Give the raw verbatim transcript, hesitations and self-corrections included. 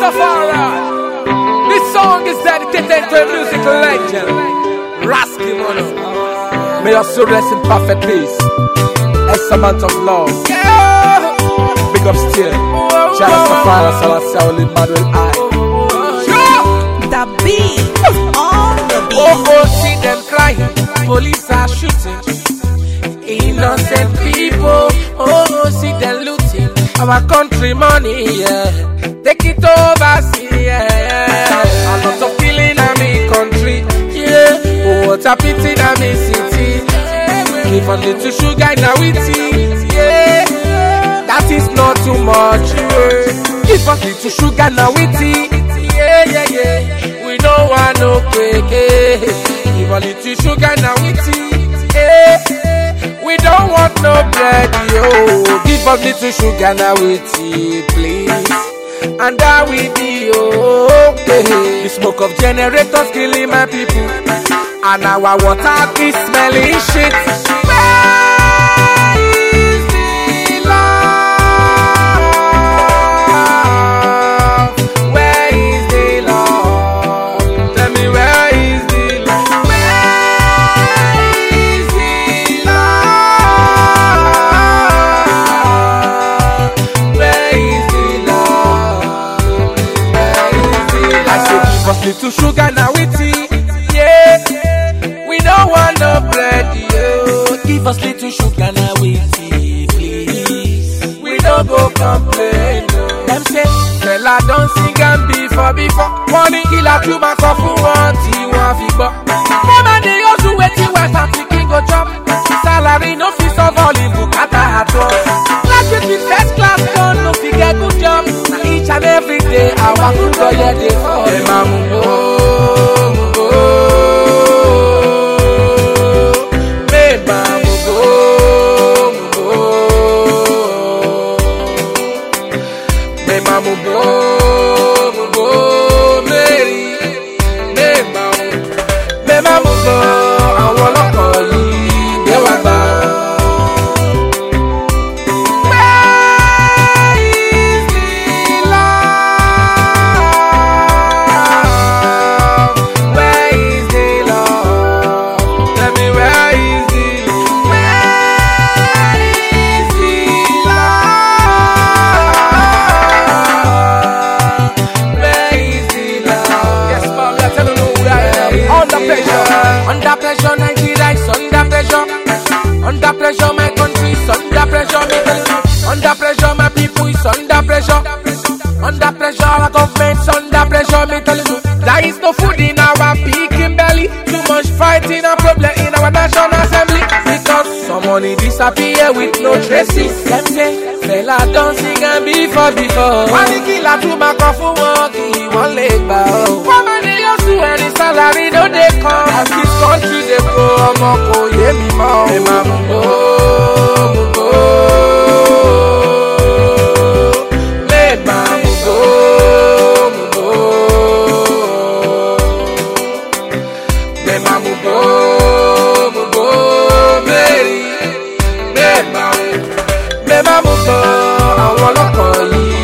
Rastafari. This song is dedicated to a musical legend, Rasky Mono. May your soul rest in perfect peace. As a amount of love. Big up still. Rastafari, Salasya, Oli Manuel I. The beat on the beat. Oh, oh, see them crying. Police are shooting innocent people. Oh, oh, see them looting our country money, yeah. Take it over, see, yeah. A lot of killing in my country, yeah. Oh, what a pity in my city. Give a little sugar in our tea, yeah. That is not too much, yeah. Give a little sugar in our tea, yeah, yeah, yeah. We don't want no cake, eh. Give a little sugar in our tea, yeah. We don't want no bread, yo. Give us little sugar now with tea, please. And that we be okay. The smoke of generators killing my people, and our water is smelling shit. Where is the love? Where is the love? Tell me where is the love? Little sugar now with tea, yeah. We don't want no bread, yo. Give us little sugar now with tea, please. We don't go complain, no. Them say, fella don't sing and before before. Money killer to my coffee, one tea, one fever. Mama they also wait till West African go chop. Salary no fees of all in Bukata at once. Last week with first class done, no figure good job. Now each and every day, I want to go yeah they fall. Hey, mama, oh, oh, hey, mama, oh, oh, hey, mama, oh, oh, Mary, hey, mama, hey, mama, oh, I wanna call you, they want that. Under pressure, Nigeria is under pressure. Under pressure, my country is under pressure. Me tell you. Under pressure, my people is under pressure. Under pressure, our government is under pressure. Me tell you. There is no food in our picking belly. Too much fighting and problem in our national assembly. Because some money disappear with no traces. Them say, fella don't sing and before before. One killer to my coffee walk, he one leg bow. Any salary no they come. As this country they go, I'm a go, yeah me more. Hey mama, oh, oh, hey mama, oh, oh, hey mama, oh, oh, Mary, hey mama, hey mama, oh, I wanna call you.